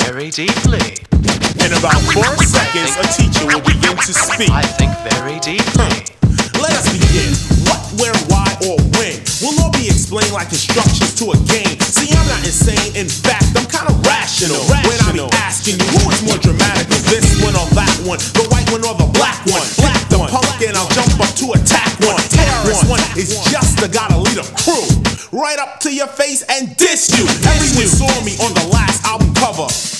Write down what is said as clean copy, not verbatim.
very deeply. In about 4 seconds, a teacher will begin to speak. I think very deeply. Let us begin. What, where, why, or when will all be explained like instructions to a game. See, I'm not insane. In fact, I'm kind of rational. When I be asking you, who is more dramatic, this one or that one, the white one or the black one? Black the punk, and I'll jump up to attack one. Terrorist one is just the gotta lead a crew. Right up to your face and diss you. Everyone saw me on the last album cover.